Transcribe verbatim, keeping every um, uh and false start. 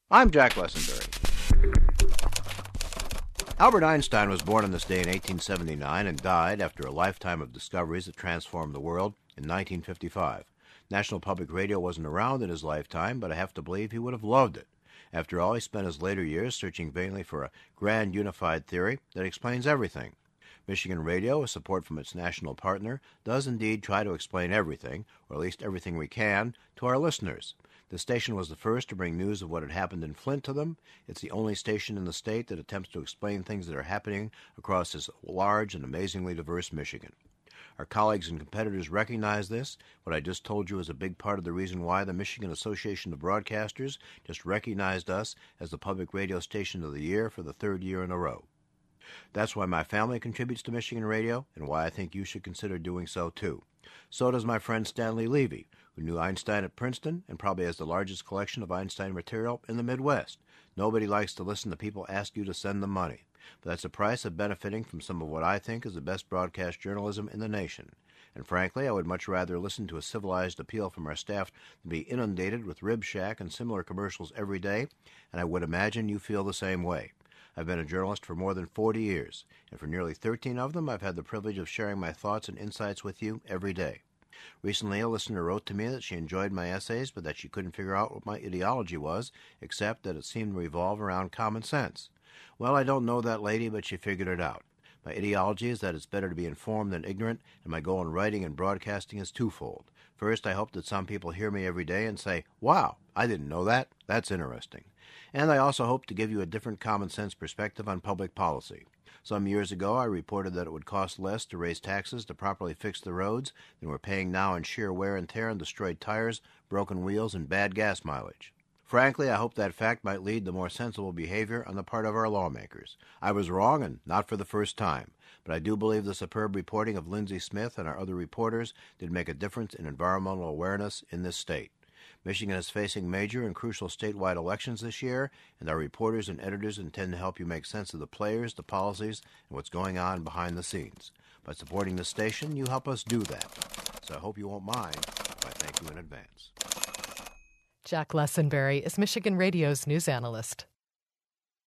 I'm Jack Lessenberry. Albert Einstein was born on this day in eighteen seventy-nine and died after a lifetime of discoveries that transformed the world in nineteen fifty-five. National Public Radio wasn't around in his lifetime, but I have to believe he would have loved it. After all, he spent his later years searching vainly for a grand unified theory that explains everything. Michigan Radio, with support from its national partner, does indeed try to explain everything, or at least everything we can, to our listeners. The station was the first to bring news of what had happened in Flint to them. It's the only station in the state that attempts to explain things that are happening across this large and amazingly diverse Michigan. Our colleagues and competitors recognize this. What I just told you is a big part of the reason why the Michigan Association of Broadcasters just recognized us as the Public Radio Station of the Year for the third year in a row. That's why my family contributes to Michigan Radio, and why I think you should consider doing so too. So does my friend Stanley Levy, who knew Einstein at Princeton and probably has the largest collection of Einstein material in the Midwest. Nobody likes to listen to people ask you to send them money, but that's the price of benefiting from some of what I think is the best broadcast journalism in the nation. And frankly, I would much rather listen to a civilized appeal from our staff than be inundated with Rib Shack and similar commercials every day, and I would imagine you feel the same way. I've been a journalist for more than forty years, and for nearly thirteen of them I've had the privilege of sharing my thoughts and insights with you every day. Recently, a listener wrote to me that she enjoyed my essays, but that she couldn't figure out what my ideology was, except that it seemed to revolve around common sense. Well, I don't know that lady, but she figured it out. My ideology is that it's better to be informed than ignorant, and my goal in writing and broadcasting is twofold. First, I hope that some people hear me every day and say, "Wow, I didn't know that. That's interesting." And I also hope to give you a different common-sense perspective on public policy. Some years ago, I reported that it would cost less to raise taxes to properly fix the roads than we're paying now in sheer wear and tear and destroyed tires, broken wheels, and bad gas mileage. Frankly, I hope that fact might lead to more sensible behavior on the part of our lawmakers. I was wrong, and not for the first time, but I do believe the superb reporting of Lindsey Smith and our other reporters did make a difference in environmental awareness in this state. Michigan is facing major and crucial statewide elections this year, and our reporters and editors intend to help you make sense of the players, the policies, and what's going on behind the scenes. By supporting this station, you help us do that. So I hope you won't mind if I thank you in advance. Jack Lessenberry is Michigan Radio's news analyst.